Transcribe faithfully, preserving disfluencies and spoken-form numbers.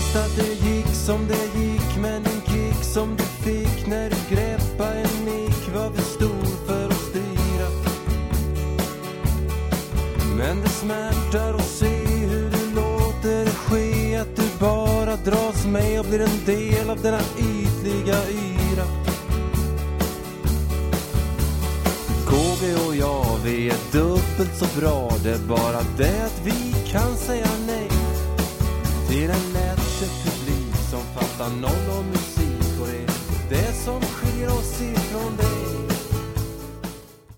vet att det gick som det gick, men en kick som du fick när du greppade en mick var för stor för att styra. Men det smärtar att se hur du låter det ske, att du bara dras med och blir en del av denna ytliga yra. K B och jag, vi är dubbelt så bra, det är bara det att vi kan säga nej till en lättköpt publik som fattar noll om musik, och det är det som skiljer oss ifrån dig.